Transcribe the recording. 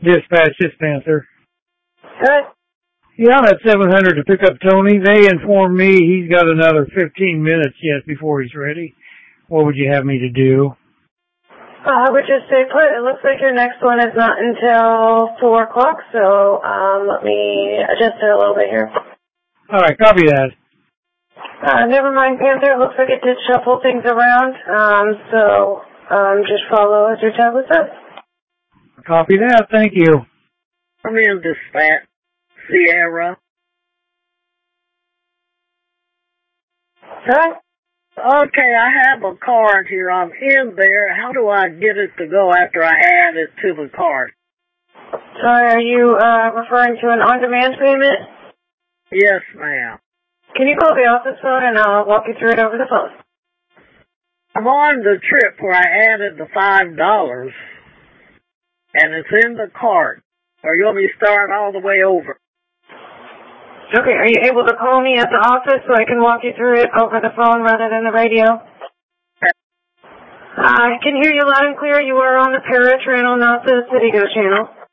Dispatch, this Panther. Good. Yeah, I'm at 700 to pick up Tony. They informed me he's got another 15 minutes yet before he's ready. What would you have me to do? I would just stay put. It looks like your next one is not until 4 o'clock, so let me adjust it a little bit here. All right, copy that. Never mind, Panther. It looks like it did shuffle things around, so just follow as your tablet says. Copy that. Thank you. I'm in Dispatch, Sierra. Huh? Okay, I have a card here. I'm in there. How do I get it to go after I add it to the card? Sorry, are you referring to an on-demand payment? Yes, ma'am. Can you call the office phone and I'll walk you through it over the phone? I'm on the trip where I added the $5, and it's in the card. Or you want me to start all the way over? Okay, are you able to call me at the office so I can walk you through it over the phone rather than the radio? I can hear you loud and clear. You are on the Paratranal, not the Citigo channel.